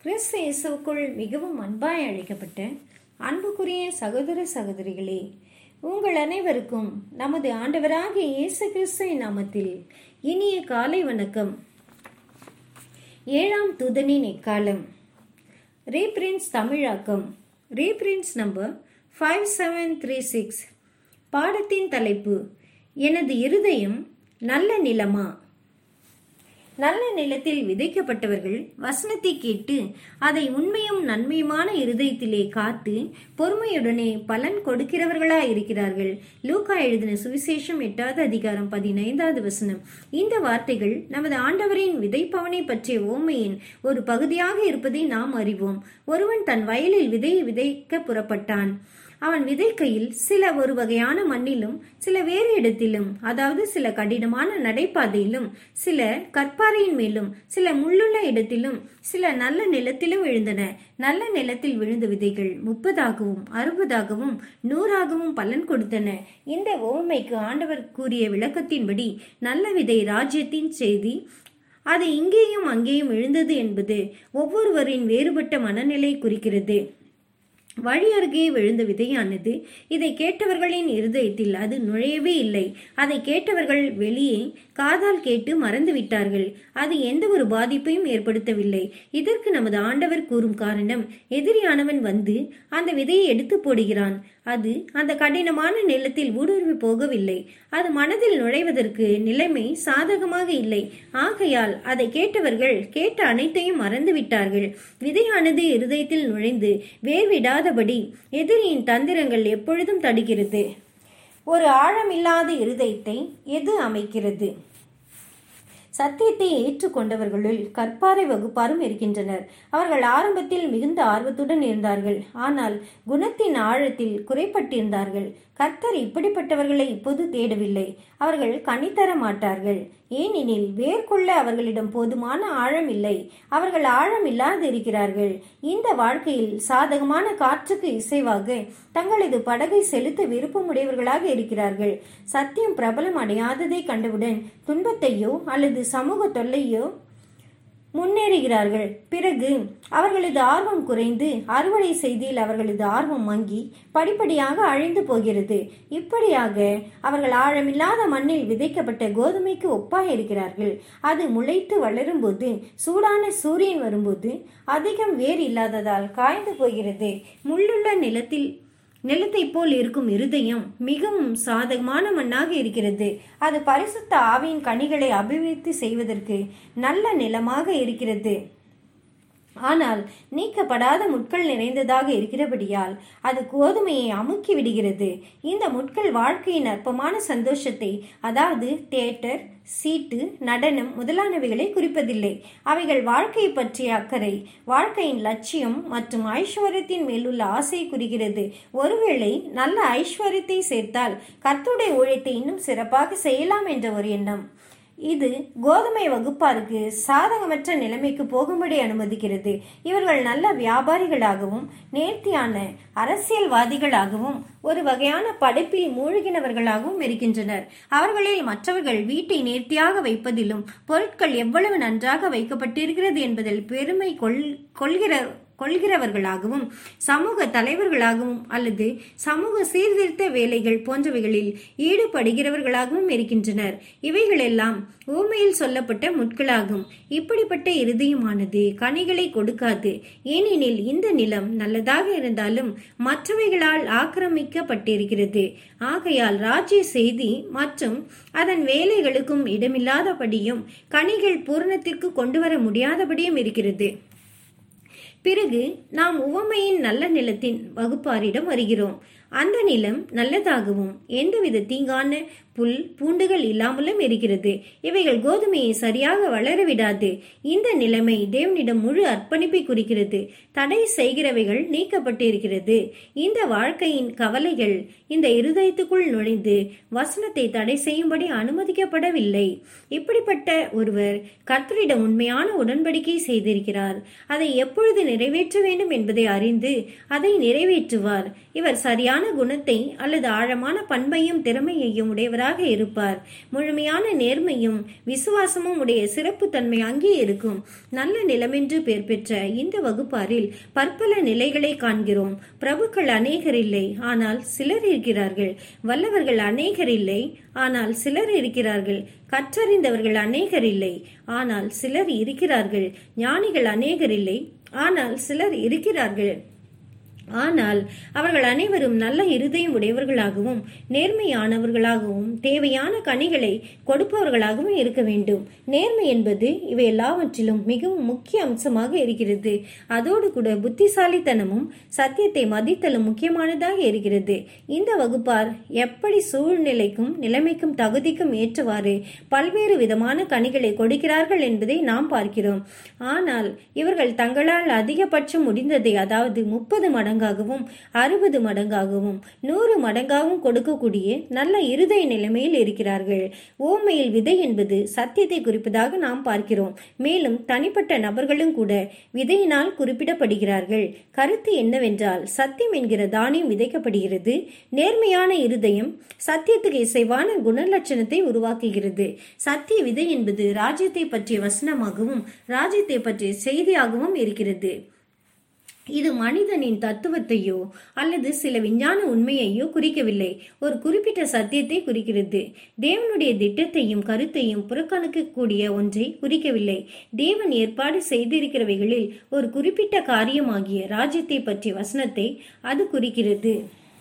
கிறிஸ்து இயேசுவுக்குள் மிகவும் அன்பாய் அழைக்கப்பட்ட அன்புக்குரிய சகோதர சகோதரிகளே, உங்கள் அனைவருக்கும் நமது ஆண்டவராகிய இயேசு கிறிஸ்துவின் நாமத்தில் இனிய காலை வணக்கம். 7ஆம் தூதனின் எக்காலம், ரீபிரின்ஸ் தமிழாக்கம், ரீபிரின்ஸ் நம்பர் 5736. பாடத்தின் தலைப்பு, எனது இருதயம் நல்ல நிலமா? நல்ல நிலத்தில் விதைக்கப்பட்டவர்கள் வசனத்தை கேட்டு அதை உண்மையும் நன்மையுமான இருதயத்திலே காத்து பொறுமையுடனே பலன் கொடுக்கிறவர்களாய் இருக்கிறார்கள். லூக்கா எழுதின சுவிசேஷம் 8வது அதிகாரம் 15வது வசனம். இந்த வார்த்தைகள் நமது ஆண்டவரின் விதைப்பவனை பற்றிய ஓமையின் ஒரு பகுதியாக இருப்பதை நாம் அறிவோம். ஒருவன் தன் வயலில் விதையை விதைக்க புறப்பட்டான். அவன் விதைக்கையில் சில ஒரு வகையான மண்ணிலும், சில வேறு இடத்திலும், அதாவது சில கடினமான நடைபாதையிலும், சில கற்பாறையின் மேலும், சில முள்ளுள்ள இடத்திலும், சில நல்ல நிலத்திலும் விழுந்தன. நல்ல நிலத்தில் விழுந்த விதைகள் 30ஆகவும் 60ஆகவும் 100ஆகவும் பலன் கொடுத்தன. இந்த உவமைக்கு ஆண்டவர் கூறிய விளக்கத்தின்படி நல்ல விதை ராஜ்யத்தின் செய்தி. அது இங்கேயும் அங்கேயும் விழுந்தது என்பது ஒவ்வொருவரின் வேறுபட்ட மனநிலை குறிக்கிறது. வழி அருகே விழுந்த விதையானது இதை கேட்டவர்களின் இருதயத்தில் அது நுழையவே இல்லை. அதை கேட்டவர்கள் வெளியே காதால் கேட்டு மறந்து விட்டார்கள். அது எந்த ஒரு பாதிப்பையும் ஏற்படுத்தவில்லை. இதற்கு நமது ஆண்டவர் கூறும் காரணம், எதிரியானவன் வந்து அந்த விதையை எடுத்து போடுகிறான். அது அந்த கடினமான நிலத்தில் ஊடுருவி போகவில்லை. அது மனதில் நுழைவதற்கு நிலைமை சாதகமாக இல்லை. ஆகையால் அதை கேட்டவர்கள் கேட்ட அனைத்தையும் மறந்து விட்டார்கள். விதையானது இருதயத்தில் நுழைந்து வேர்விடாதபடி எதிரியின் தந்திரங்கள் எப்பொழுதும் தடுக்கிறது. ஒரு ஆழமில்லாத இருதயத்தை எது அமைக்கிறது? சத்தியத்தை ஏற்றுக்கொண்டவர்களுள் கற்பாறை வகுப்பாரும் இருக்கின்றனர். அவர்கள் ஆரம்பத்தில் மிகுந்த ஆர்வத்துடன் இருந்தார்கள். ஆனால் குணத்தின் ஆழத்தில் குறைப்பட்டிருந்தார்கள். கர்த்தர் இப்படிப்பட்டவர்களை இப்போது தேடவில்லை. அவர்கள் கனித்தர மாட்டார்கள். ஏனெனில் வேர்கொள்ள அவர்களிடம் போதுமான ஆழம் இல்லை. அவர்கள் ஆழம் இல்லாது இருக்கிறார்கள். இந்த வாழ்க்கையில் சாதகமான காற்றுக்கு இசைவாக தங்களது படகை செலுத்த விருப்பமுடையவர்களாக இருக்கிறார்கள். சத்தியம் பிரபலம் அடையாததை கண்டவுடன் துன்பத்தையோ அல்லது சமூக தொல்லையோ முன்னேறுகிறார்கள். பிறகு அவர்களது ஆர்வம் குறைந்து அறுவடை செய்தியில் அவர்களது ஆர்வம் மங்கி படிப்படியாக அழிந்து போகிறது. இப்படியாக அவர்கள் ஆழமில்லாத மண்ணில் விதைக்கப்பட்ட கோதுமைக்கு ஒப்பாக இருக்கிறார்கள். அது முளைத்து வளரும் போது, சூடான சூரியன் வரும்போது அதிகம் வேர் இல்லாததால் காய்ந்து போகிறது. முள்ளுள்ள நிலத்தை போல் இருக்கும் இருதயம் மிகவும் சாதகமான மண்ணாக இருக்கிறது. அது பரிசுத்த ஆவியின் கனிகளை அபிவிருத்தி செய்வதற்கு நல்ல நிலமாக இருக்கிறது. ஆனால் நீக்கப்படாத முட்கள் நிறைந்ததாக இருக்கிறபடியால் அது கோதுமையை அமுக்கி விடுகிறது. இந்த முட்கள் வாழ்க்கையின் அற்பமான சந்தோஷத்தை, அதாவது தியேட்டர், சீட்டு, நடனம் முதலானவைகளை குறிப்பதில்லை. அவைகள் வாழ்க்கையை பற்றிய அக்கறை, வாழ்க்கையின் லட்சியம் மற்றும் ஐஸ்வர்யத்தின் மேலுள்ள ஆசையை குறிக்கிறது. ஒருவேளை நல்ல ஐஸ்வர்யத்தை சேர்த்தால் கர்த்தருடைய ஊழியத்தை இன்னும் சிறப்பாக செய்யலாம் என்ற ஒரு எண்ணம். இது கோதுமை வகுப்பாருக்கு சாதகமற்ற நிலைமைக்கு போகும்படி அனுமதிக்கிறது. இவர்கள் நல்ல வியாபாரிகளாகவும் நேர்த்தியான அரசியல்வாதிகளாகவும் ஒரு வகையான படைப்பில் மூழ்கினவர்களாகவும் இருக்கின்றனர். அவர்களில் மற்றவர்கள் வீட்டை நேர்த்தியாக வைப்பதிலும் பொருட்கள் எவ்வளவு நன்றாக வைக்கப்பட்டிருக்கிறது என்பதில் பெருமை கொள்கிறவர்களாகவும் சமூக தலைவர்களாகவும் அல்லது சமூக சீர்திருத்த வேலைகள் போன்றவைகளில் ஈடுபடுகிறவர்களாகவும் இருக்கின்றனர். இவைகளெல்லாம் ஊமையில் சொல்லப்பட்ட முட்களாகும். இப்படிப்பட்ட இருதயமானது கனிகளை கொடுக்காது. ஏனெனில் இந்த நிலம் நல்லதாக இருந்தாலும் மற்றவைகளால் ஆக்கிரமிக்கப்பட்டிருக்கிறது. ஆகையால் ராஜ்ய செய்தி மற்றும் அதன் வேலைகளுக்கும் இடமில்லாதபடியும் கனிகள் பூரணத்திற்கு கொண்டு வர முடியாதபடியும் இருக்கிறது. பிறகு நாம் உவமையின் நல்ல நிலத்தின் வகுப்பாரிடம் வருகிறோம். அந்த நிலம் நல்லதாகவும் எந்தவித தீங்கான புல் பூண்டுகள் இல்லாமலும் இருக்கிறது. இவைகள் கோதுமையை சரியாக வளரவிடாது. இந்த நிலைமை தேவனிடம் முழு அர்ப்பணிப்பை குறிக்கிறது. தடை செய்கிறவைகள் நீக்கப்பட்டிருக்கிறது. இந்த வாழ்க்கையின் கவலைகள் இந்த இருதயத்துக்குள் நுழைந்து வசனத்தை தடை செய்யும்படி அனுமதிக்கப்படவில்லை. இப்படிப்பட்ட ஒருவர் கர்த்தரிடம் உண்மையான உடன்படிக்கை செய்திருக்கிறார். அதை எப்பொழுது நிறைவேற்ற வேண்டும் என்பதை அறிந்து அதை நிறைவேற்றுவார். இவர் சரியான குணத்தை அல்லது ஆழமான பண்பையும் திறமையையும் உடையவராக உடையவராக இருப்பார். முழுமையான நேர்மையும் விசுவாசமும் உடைய சிறப்பு தன்மை அங்கே இருக்கும். நல்ல நிலமென்று பெயர் பெற்ற இந்த வகுப்பாரில் பற்பல நிலைகளை காண்கிறோம். பிரபுக்கள் அநேகர் இல்லை, ஆனால் சிலர் இருக்கிறார்கள். வல்லவர்கள் அநேகர் இல்லை, ஆனால் சிலர் இருக்கிறார்கள். கற்றறிந்தவர்கள் அநேகர் இல்லை, ஆனால் சிலர் இருக்கிறார்கள். ஞானிகள் அநேகர் இல்லை, ஆனால் சிலர் இருக்கிறார்கள். ஆனால் அவர்கள் அனைவரும் நல்ல இருதயம் உடையவர்களாகவும் நேர்மையானவர்களாகவும் தேவையான கனிகளை கொடுப்பவர்களாகவும் இருக்க வேண்டும். நேர்மை என்பது இவை எல்லாவற்றிலும் மிகவும் முக்கிய அம்சமாக இருக்கிறது. அதோடு கூட புத்திசாலித்தனமும் சத்தியத்தை மதித்தலும் முக்கியமானதாக இருக்கிறது. இந்த வகுப்பார் எப்படி சூழ்நிலைக்கும் நிலைமைக்கும் தகுதிக்கும் ஏற்றவாறு பல்வேறு விதமான கனிகளை கொடுக்கிறார்கள் என்பதை நாம் பார்க்கிறோம். ஆனால் இவர்கள் தங்களால் அதிகபட்சம் முடிந்ததை, அதாவது 30 மடங்காகவும் 60 மடங்காகவும் 100 மடங்காகவும் கொடுக்கக்கூடிய நல்ல இருதய நிலைமையில் இருக்கிறார்கள். ஓமையில் விதை என்பது சத்தியத்தை குறிப்பதாக நாம் பார்க்கிறோம். மேலும் தனிப்பட்ட நபர்களும் கூட விதையினால் குறிப்பிடப்படுகிறார்கள். கருத்து என்னவென்றால், சத்தியம் என்கிற தானியம் விதைக்கப்படுகிறது. நேர்மையான இருதயம் சத்தியத்துக்கு இசைவான குணலட்சணத்தை உருவாக்குகிறது. சத்திய விதை என்பது ராஜ்யத்தை பற்றிய வசனமாகவும் ராஜ்யத்தை பற்றிய செய்தியாகவும் இருக்கிறது. இது மனிதனின் தத்துவத்தையோ அல்லது சில விஞ்ஞான உண்மையையோ குறிக்கவில்லை, ஒரு குறிப்பிட்ட சத்தியத்தை குறிக்கிறது. தேவனுடைய திட்டத்தையும் கருத்தையும் புறக்கணிக்கக்கூடிய ஒன்றை குறிக்கவில்லை. தேவன் ஏற்பாடு செய்திருக்கிறவைகளில் ஒரு குறிப்பிட்ட காரியமாகிய ராஜ்யத்தை பற்றிய வசனத்தை அது குறிக்கிறது.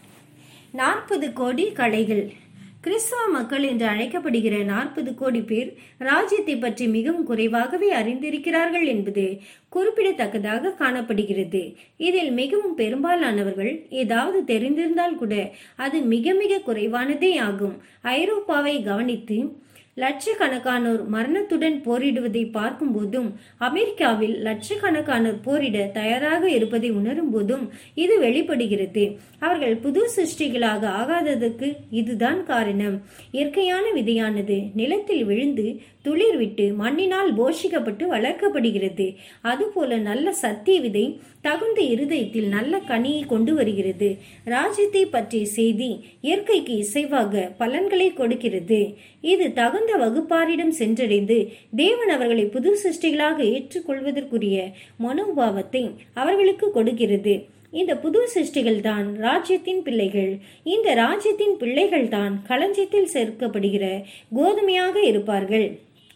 40 கோடி களைகள். கிறிஸ்தவ மக்கள் என்று அழைக்கப்படுகிற 40 கோடி பேர் ராஜ்யத்தை பற்றி மிகவும் குறைவாகவே அறிந்திருக்கிறார்கள் என்பது குறிப்பிடத்தக்கதாக காணப்படுகிறது. இதில் மிகவும் பெரும்பாலானவர்கள் ஏதாவது தெரிந்திருந்தால் கூட அது மிக மிக குறைவானதே ஆகும். ஐரோப்பாவை கவனித்து லட்சக்கணக்கானோர் மரணத்துடன் போரிடுவதை பார்க்கும் போதும், அமெரிக்காவில் லட்சக்கணக்கானோர் போரிட தயாராக இருப்பதை உணரும் போதும் இது வெளிப்படுகிறது. அவர்கள் புது சிருஷ்டிகளாக ஆகாததற்கு இதுதான் காரணம். இயற்கையான விதையானது நிலத்தில் விழுந்து துளிர் விட்டு மண்ணினால் போஷிக்கப்பட்டு வளர்க்கப்படுகிறது. அதுபோல நல்ல சத்திய விதை தகுந்த இருதயத்தில் நல்ல கனியை கொண்டு வருகிறது. ராஜ்யத்தை பற்றிய செய்தி இயற்கைக்கு இசைவாக பலன்களை கொடுக்கிறது. இது தகுந்த வகுப்பாரிடம் சென்றடைந்து தேவன் அவர்களை புது சிருஷ்டிகளாக ஏற்றுக்கொள்வதற்குரிய மனோபாவத்தை அவர்களுக்கு கொடுக்கிறது. இந்த புது சிருஷ்டிகள் தான் ராஜ்யத்தின் பிள்ளைகள். இந்த ராஜ்யத்தின் பிள்ளைகள் தான் களஞ்சியத்தில் சேர்க்கப்படுகிற கோதுமையாக இருப்பார்கள்.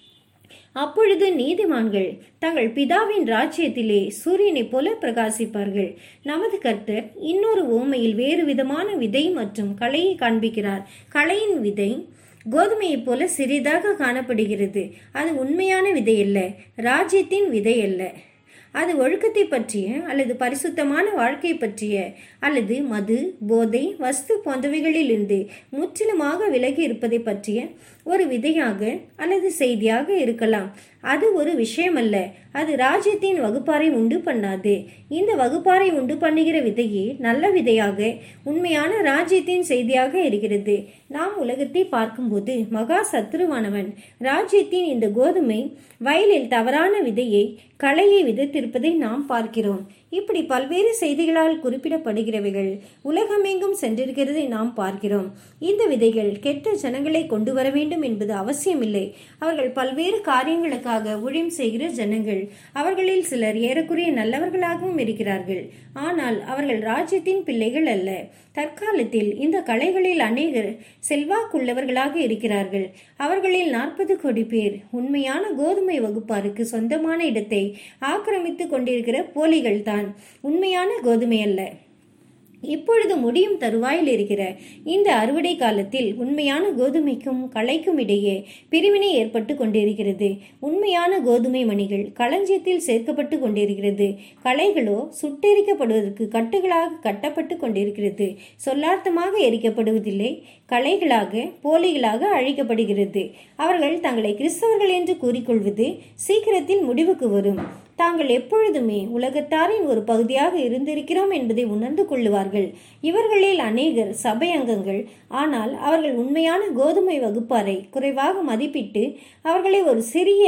அப்பொழுது நீதிமான்கள் தங்கள் பிதாவின் ராஜ்யத்திலே சூரியனை போல பிரகாசிப்பார்கள். நமது கர்த்தர் இன்னொரு ஓமையில் வேறு விதமான விதை மற்றும் களையை காண்பிக்கிறார். களையின் விதை கோதுமையை போல சிறிதாக காணப்படுகிறது. அது உண்மையான விதை அல்ல, ராஜ்யத்தின் விதை அல்ல. அது ஒழுக்கத்தை பற்றிய அல்லது பரிசுத்தமான வாழ்க்கை பற்றிய அல்லது மது, போதை, வஸ்து போன்றவைகளில் இருந்து முற்றிலுமாக விலகி இருப்பதை பற்றிய ஒரு விதையாக அல்லது செய்தியாக இருக்கலாம். அது ஒரு விஷயம் அல்ல. அது ராஜ்யத்தின் வகுப்பாரை உண்டு பண்ணாது. இந்த வகுப்பாரை உண்டு பண்ணுகிற விதையே நல்ல விதையாக உண்மையான ராஜ்யத்தின் செய்தியாக இருக்கிறது. நாம் உலகத்தை பார்க்கும்போது மகா சத்துருவானவன் ராஜ்யத்தின் இந்த கோதுமை வயலில் தவறான விதையை களையை விதைத்திருப்பதை நாம் பார்க்கிறோம். இப்படி பல்வேறு செய்திகளால் குறிப்பிடப்படுகிறவைகள் உலகமெங்கும் சென்றிருக்கிறதை நாம் பார்க்கிறோம். இந்த விதைகள் கெட்ட ஜனங்களை கொண்டு வர வேண்டும் என்பது அவசியமில்லை. அவர்கள் பல்வேறு காரியங்களுக்காக ஊழியம் செய்கிற ஜனங்கள். அவர்களில் சிலர் ஏறக்குறைய நல்லவர்களாகவும் இருக்கிறார்கள், ஆனால் அவர்கள் ராஜ்யத்தின் பிள்ளைகள் அல்ல. தற்காலத்தில் இந்த களைகளில் அநேகர் செல்வாக்குள்ளவர்களாக இருக்கிறார்கள். அவர்களில் 40 கோடி பேர் உண்மையான கோதுமை வகுப்பாருக்கு சொந்தமான இடத்தை ஆக்கிரமித்து கொண்டிருக்கிற போலிகள் தான், உண்மையான கோதுமை அல்ல. இப்பொழுது முடியும் தருவாயில் இருக்கிற இந்த அறுவடை காலத்தில் உண்மையான கோதுமைக்கும் களைக்கும் இடையே பிரிவினை ஏற்பட்டு கொண்டிருக்கிறது. உண்மையான கோதுமை மணிகள் களஞ்சியத்தில் சேர்க்கப்பட்டு கொண்டிருக்கிறது. களைகளோ சுட்டெரிக்கப்படுவதற்கு கட்டுகளாக கட்டப்பட்டு கொண்டிருக்கிறது. சொல்லார்த்தமாக எரிக்கப்படுவதில்லை, களைகளாக போலிகளாக அழிக்கப்படுகிறது. அவர்கள் தங்களை கிறிஸ்தவர்கள் என்று கூறிக்கொள்வது சீக்கிரத்தில் முடிவுக்கு வரும். தாங்கள் எப்பொழுதுமே உலகத்தாரின் ஒரு பகுதியாக இருந்திருக்கிறோம் என்பதை உணர்ந்து கொள்ளுவார்கள். இவர்களில் அநேகர் சபை அங்கங்கள், ஆனால் அவர்கள் உண்மையான கோதுமை வகுப்பாரை குறைவாக மதிப்பிட்டு அவர்களை ஒரு சிறிய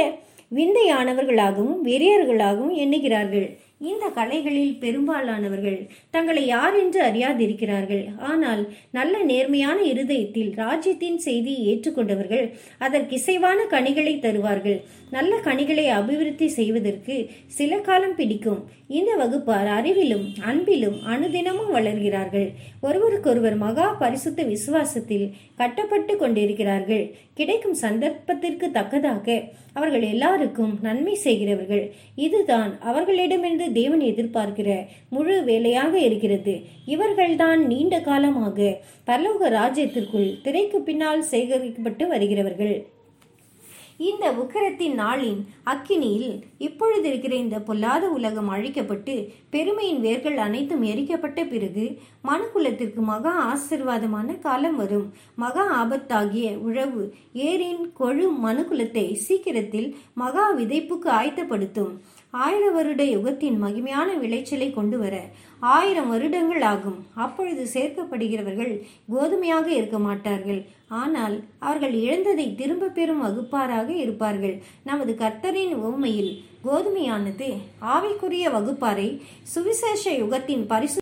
விந்தையானவர்களாகவும் வெறியர்களாகவும் எண்ணுகிறார்கள். இந்த கலைகளில் பெரும்பாலானவர்கள் தங்களை யார் என்று அறியாதிருக்கிறார்கள். ஆனால் நல்ல நேர்மையான இருதயத்தில் ராஜ்யத்தின் செய்தியை ஏற்றுக்கொண்டவர்கள் அதற்கிசைவான கனிகளை தருவார்கள். நல்ல கனிகளை அபிவிருத்தி செய்வதற்கு சில காலம் பிடிக்கும். இந்த வகுப்பார் அறிவிலும் அன்பிலும் அனுதினமும் வளர்கிறார்கள். ஒருவருக்கொருவர் மகா பரிசுத்த விசுவாசத்தில் கட்டப்பட்டு கொண்டிருக்கிறார்கள். கிடைக்கும் சந்தர்ப்பத்திற்கு தக்கதாக அவர்கள் எல்லாருக்கும் நன்மை செய்கிறவர்கள். இதுதான் அவர்களிடமிருந்து தேவன் எதிர்பார்க்கிற முழு வேலையாக இருக்கிறது. இவர்கள்தான் நீண்ட காலமாக பரலோக ராஜ்யத்திற்குள் திரைக்கு பின்னால் சேகரிக்கப்பட்டு வருகிறவர்கள். இந்த உக்கிரத்தின் நாளின் அக்கினியில் இப்பொழுது இருக்கிற இந்த பொல்லாத உலகம் அழிக்கப்பட்டு பெருமையின் வேர்கள் அனைத்தும் எரிக்கப்பட்ட பிறகு மனுக்குலத்திற்கு மகா ஆசீர்வாதமான காலம் வரும். மகா ஆபத்தாகிய உழவு ஏரின் கொழு மனுக்குலத்தை சீக்கிரத்தில் மகா விதைப்புக்கு ஆயத்தப்படுத்தும். 1000 வருட யுகத்தின் மகிமையான விளைச்சலை கொண்டு வர 1000 வருடங்கள் ஆகும். அப்பொழுது சேர்க்கப்படுகிறவர்கள் கோதுமையாக இருக்க மாட்டார்கள், ஆனால் அவர்கள் இழந்ததை திரும்ப பெறும் வகுப்பாராக இருப்பார்கள். நமது கர்த்தரின் உவமையில் கோதுமையானது ஆவிக்குரிய வகுப்பாரை சுவிசேஷ யுகத்தின் பரிசு